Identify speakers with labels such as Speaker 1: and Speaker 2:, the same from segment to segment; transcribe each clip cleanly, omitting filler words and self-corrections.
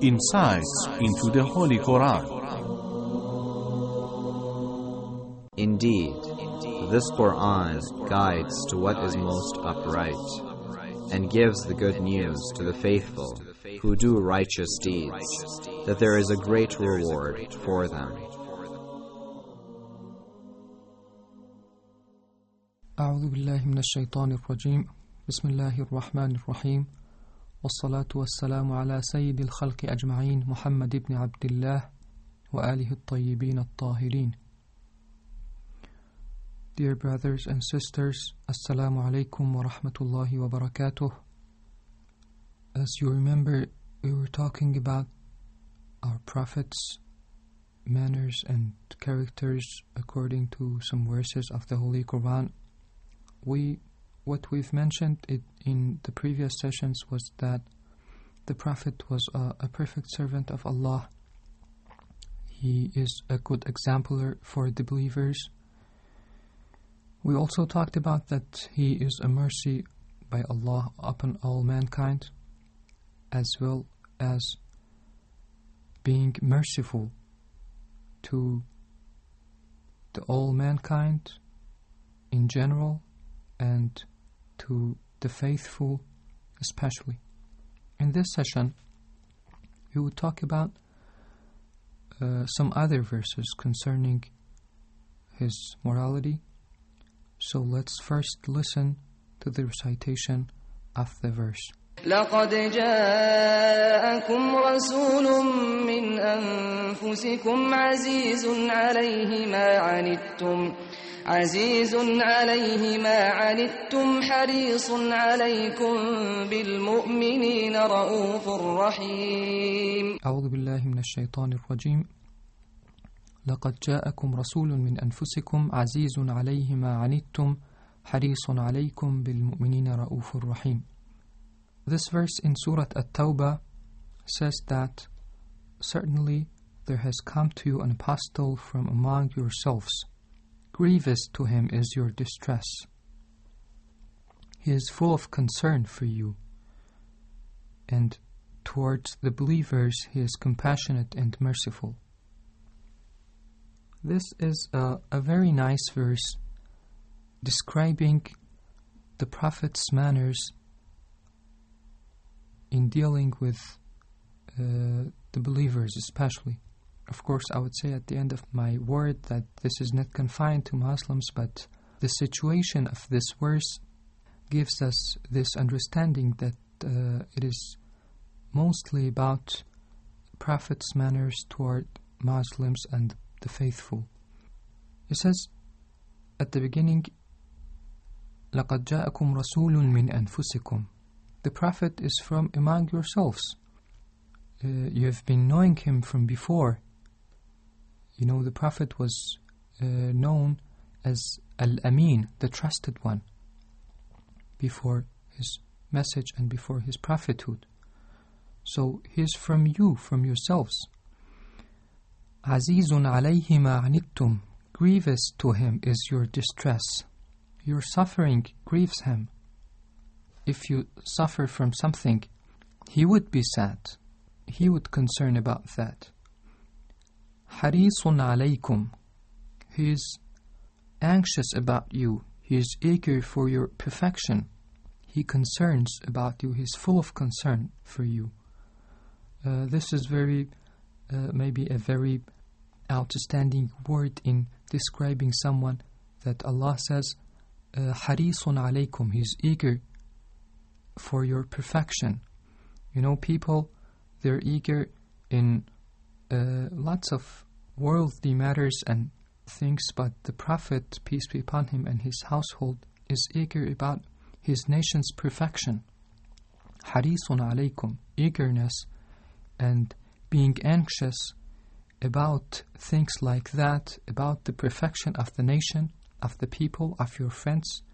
Speaker 1: insights into the Holy Quran.
Speaker 2: Indeed, this Quran guides to what is most upright, and gives the good news to the faithful who do righteous deeds, that there is a great reward for them.
Speaker 3: أعوذ بالله من الشيطان الرجيم بسم الله الرحمن الرحيم والصلاة والسلام على سيد الخلق أجمعين محمد بن عبد الله وآله الطيبين الطاهرين. Dear brothers and sisters, Assalamu alaikum wa rahmatullahi wa barakatuh. As you remember, we were talking about our prophets' manners and characters according to some verses of the Holy Quran. What we've mentioned in the previous sessions was that the Prophet was a perfect servant of Allah. He is a good exemplar for the believers. We also talked about that he is a mercy by Allah upon all mankind, as well as being merciful to the all mankind in general and to the faithful especially. In this session, we will talk about some other verses concerning his morality. So let's first listen to the recitation of the verse.
Speaker 4: لقد جاءكم رسول من أنفسكم عزيز عليه ما عنتم حريص عليكم بالمؤمنين رؤوف رحيم. أعوذ
Speaker 3: بالله من الشيطان الرجيم. لقد جاءكم رسول من أنفسكم عزيز عليه ما عنتم حريص عليكم بالمؤمنين رؤوف رحيم. This verse in Surah At-Tawbah says that certainly there has come to you an apostle from among yourselves. Grievous to him is your distress. He is full of concern for you, and towards the believers he is compassionate and merciful. This is a very nice verse describing the Prophet's manners in dealing with the believers especially. Of course, I would say at the end of my word that this is not confined to Muslims, but the situation of this verse gives us this understanding that it is mostly about Prophet's manners toward Muslims and the faithful. It says at the beginning, لَقَدْ جَاءَكُمْ رَسُولٌ مِّنْ أَنفُسِكُمْ. The Prophet is from among yourselves. You have been knowing him from before. You know, the Prophet was known as Al-Amin, the trusted one, before his message and before his prophethood. So he is from you, from yourselves. عَزِيزٌ عَلَيْهِ مَا عَنِتُّمْ. Grievous to him is your distress. Your suffering grieves him. If you suffer from something, he would be sad. He would concern about that. حَرِيصٌ عَلَيْكُمْ. He is anxious about you. He is eager for your perfection. He concerns about you. He is full of concern for you. This is maybe a very outstanding word in describing someone, that Allah says, حَرِيصٌ عَلَيْكُمْ. He is eager for your perfection. You know, people, they're eager in lots of worldly matters and things, but the Prophet, peace be upon him, and his household is eager about his nation's perfection. Harisun alaykum, eagerness and being anxious about things like that, about the perfection of the nation, of the people, of your friends,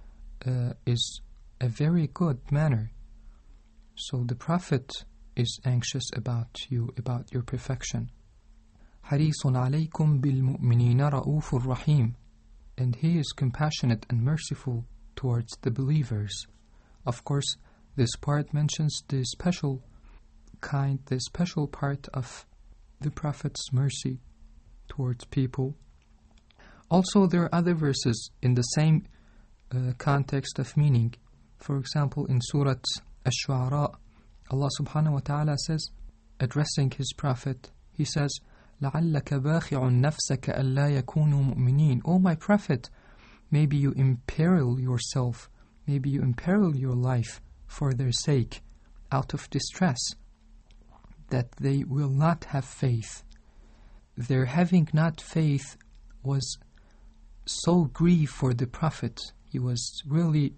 Speaker 3: is a very good manner. So the Prophet is anxious about you, about your perfection. Harisun alaykum bil mu'minina ra'ufur rahim. And he is compassionate and merciful towards the believers. Of course, this part mentions the special kind, the special part of the Prophet's mercy towards people. Also, there are other verses in the same context of meaning. For example, in Surah Ash-Shu'ara, Allah subhanahu wa ta'ala says, addressing His Prophet, He says, لَعَلَّكَ بَاخِعٌ نَفْسَكَ أَلَّا يَكُونُوا مُؤْمِنِينَ. O my Prophet, maybe you imperil yourself, maybe you imperil your life for their sake, out of distress, that they will not have faith. Their having not faith was so grief for the Prophet. He was really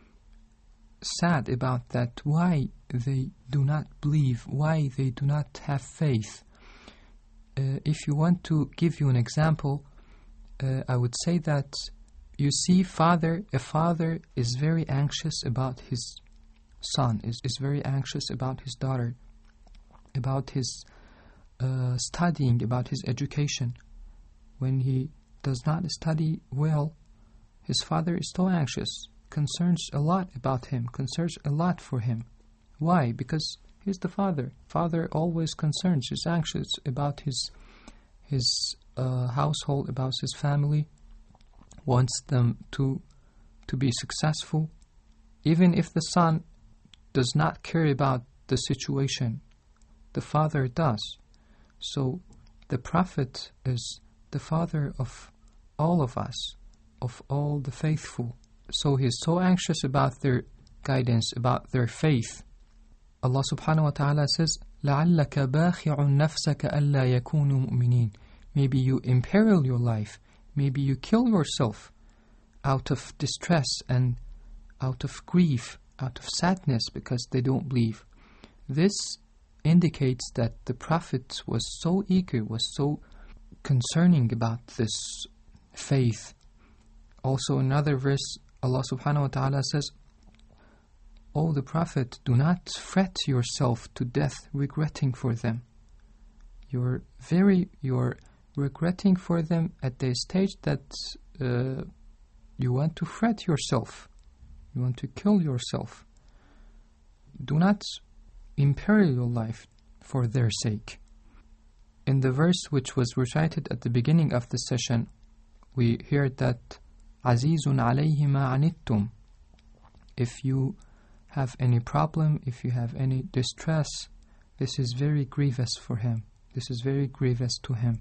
Speaker 3: sad about that, why they do not believe, why they do not have faith. If you want to give you an example, I would say that you see a father is very anxious about his son, is very anxious about his daughter, about his studying, about his education. When he does not study well, his father is so anxious, concerns a lot about him, concerns a lot for him. Why? Because he's the father. Father always concerns, is anxious about his household, about his family, wants them to be successful. Even if the son does not care about the situation, the father does. So the Prophet is the father of all of us, of all the faithful. So he is so anxious about their guidance, about their faith. Allah subhanahu wa ta'ala says, لَعَلَّكَ بَاخِعٌ نَفْسَكَ أَلَّا يَكُونُوا مُؤْمِنِينَ. Maybe you imperil your life, maybe you kill yourself out of distress and out of grief, out of sadness because they don't believe. This indicates that the Prophet was so eager, was so concerning about this faith. Also another verse, Allah subhanahu wa ta'ala says, O the Prophet, do not fret yourself to death regretting for them. You're regretting for them at the stage that you want to fret yourself. You want to kill yourself. Do not imperil your life for their sake. In the verse which was recited at the beginning of the session, we hear that Azizun alayhi ma anittum. If you have any problem, if you have any distress, this is very grievous for him. This is very grievous to him.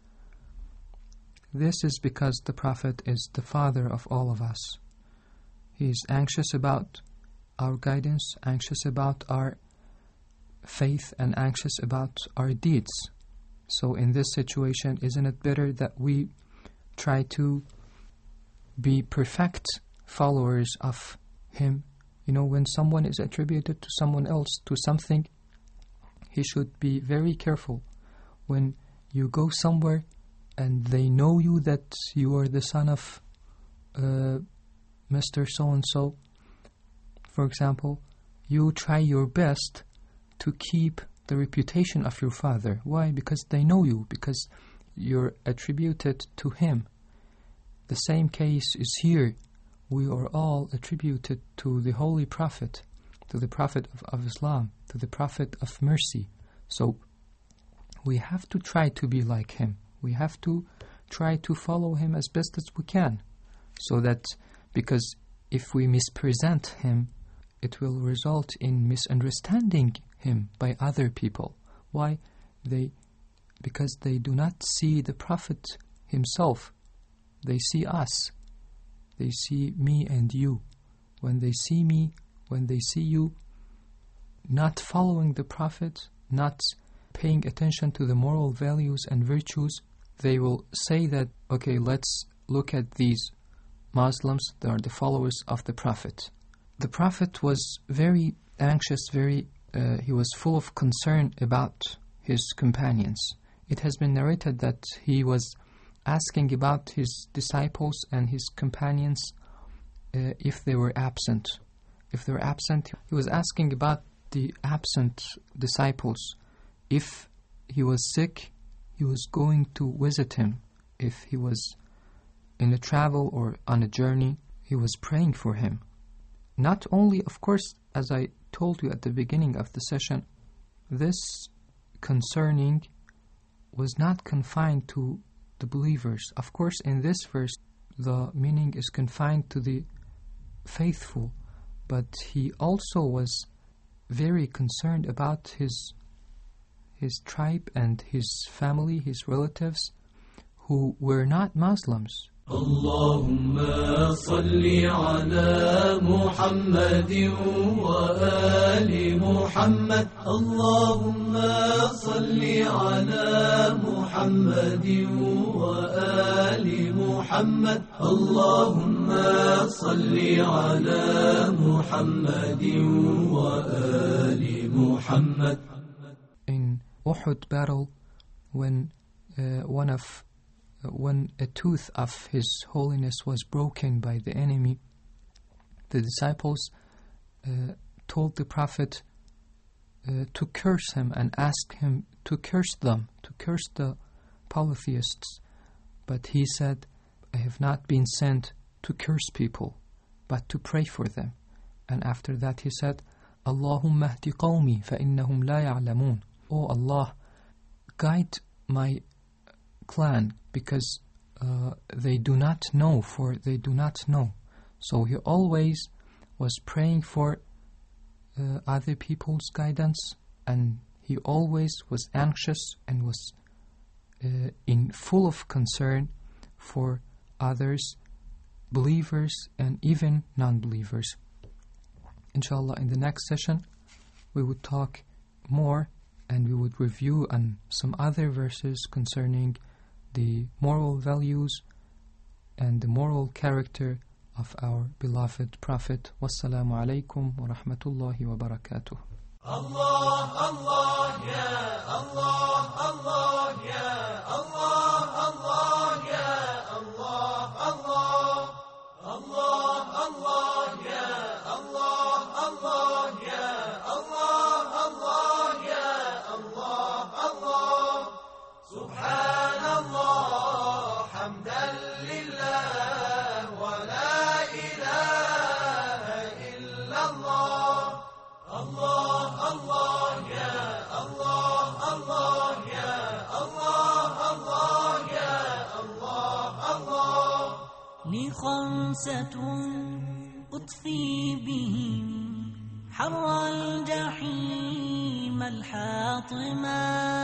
Speaker 3: This is because the Prophet is the father of all of us. He is anxious about our guidance, anxious about our faith, and anxious about our deeds. So in this situation, isn't it better that we try to be perfect followers of him? You know, when someone is attributed to someone else, to something, he should be very careful. When you go somewhere and they know you that you are the son of Mr. So-and-so, for example, you try your best to keep the reputation of your father. Why? Because they know you, because you're attributed to him. The same case is here. We are all attributed to the Holy Prophet, to the Prophet of Islam, to the Prophet of mercy. So we have to try to be like him. We have to try to follow him as best as we can. So that, because if we mispresent him, it will result in misunderstanding him by other people. Why? Because they do not see the Prophet himself. They see us. They see me and you. When they see me, when they see you not following the Prophet, not paying attention to the moral values and virtues, they will say that, okay, let's look at these Muslims that are the followers of the Prophet. The Prophet was very anxious, he was full of concern about his companions. It has been narrated that he was asking about his disciples and his companions if they were absent. If they were absent, he was asking about the absent disciples. If he was sick, he was going to visit him. If he was in a travel or on a journey, he was praying for him. Not only, of course, as I told you at the beginning of the session, this concerning was not confined to the believers. Of course, in this verse, the meaning is confined to the faithful, but he also was very concerned about his tribe and his family, his relatives, who were not Muslims.
Speaker 5: اللهم صل على محمد وآل محمد اللهم صل على محمد وآل محمد اللهم صل على محمد وآل محمد.
Speaker 3: In Uhud battle, when a tooth of His Holiness was broken by the enemy, the disciples told the Prophet to curse him and ask him to curse them, to curse the polytheists. But he said, I have not been sent to curse people, but to pray for them. And after that he said, Allahumma hdi qawmi fa innahum la ya'lamun. Oh Allah, guide my clan, because they do not know, for they do not know. So he always was praying for other people's guidance, and he always was anxious and was in full of concern for others, believers and even non-believers. Inshallah, in the next session we would talk more and we would review on some other verses concerning the moral values and the moral character of our beloved Prophet. Wassalamu alaikum wa rahmatullahi wa barakatuh. Allah, Allah, ya Allah, Allah, ya Allah, Allah, ya Allah, Allah, Allah, Allah, ya Allah, Allah, ya Allah, Allah, ya Allah, Allah. Subhanallah, hamdan lillah, wa la ilaha illallah. Allah, Allah, ya Allah, Allah, ya Allah, Allah, ya Allah, Allah.
Speaker 6: لي خمسة أطفي بهم حر الجحيم الحاطمة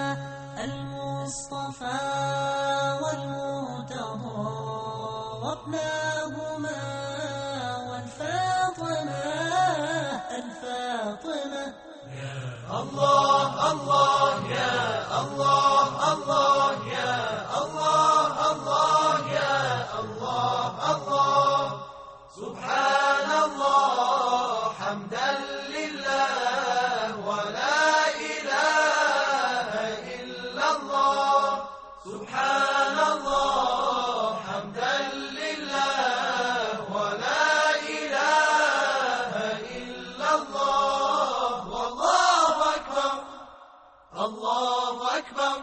Speaker 6: المصطفى والمرتضى وابناهما والفاطمة الفاطمة. الله الله يا الله الله يا الله الله يا الله الله. سبحان الله حمدا لله ولا إله إلا الله. سبحان الله حمدا لله ولا إله إلا الله. والله أكبر الله أكبر.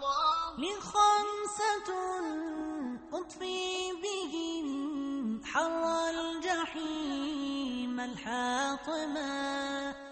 Speaker 6: لخمسة أطفي بهم حر الجحيم الحاطمة